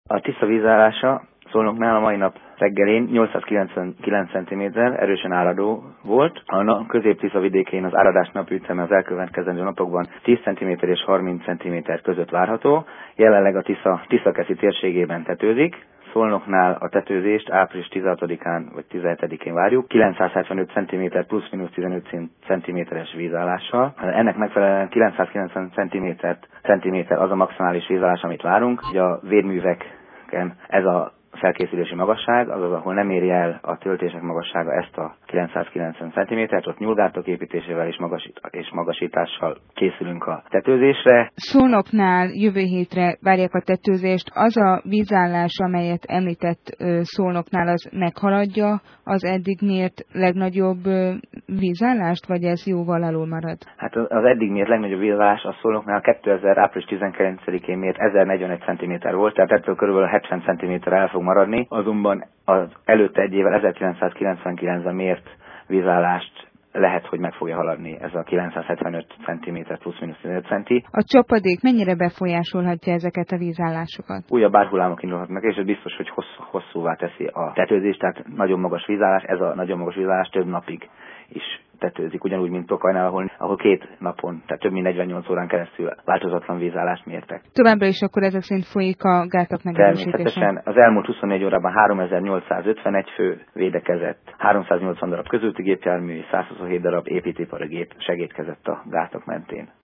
A Tisza vízállása Szolnoknál a mai nap reggelén 899 cm erősen áradó volt. A Közép-Tisza vidékén az áradás napüteme az elkövetkezendő napokban 10 cm és 30 cm között várható. Jelenleg a Tiszakeszi térségében tetőzik. Szolnoknál a tetőzést április 16-án vagy 17-én várjuk, 975 cm plusz-minusz 15 cm-es vízállással. Ennek megfelelően 990 cm az a maximális vízállás, amit várunk. Ugye a védműveken ez a felkészülési magasság, azaz ahol nem éri el a töltések magassága ezt a 990 cm-t, ott nyúlgátok építésével és magasítással készülünk a tetőzésre. Szolnoknál jövő hétre várják a tetőzést. Az a vízállás, amelyet említett Szolnoknál, az meghaladja az eddig mért legnagyobb vízállást, vagy ez jóval alul marad? Hát az eddig mért legnagyobb vízállás a Szolnoknál 2000. április 19-én mért 1041 cm volt, tehát ettől körülbelül 70 cm el fog maradni, azonban az előtte egy évvel 1999-ben mért vízállást lehet, hogy meg fogja haladni ez a 975 cm plusz-minusz 15 cm. A csapadék mennyire befolyásolhatja ezeket a vízállásokat? Újabb árhullámok indulhatnak, és ez biztos, hogy hosszúvá teszi a tetőzést, tehát nagyon magas vízállás, ez a nagyon magas vízállás több napig is tetőzik, ugyanúgy, mint Tokajnál, ahol 2 napon, tehát több mint 48 órán keresztül változatlan vízállást mértek. Továbbra is akkor ezek szerint folyik a gátak megerősítése? Természetesen az elmúlt 24 órában 3851 fő védekezett, 380 darab közúti gépjármű és 127 darab építőipari gép segédkezett a gátak mentén.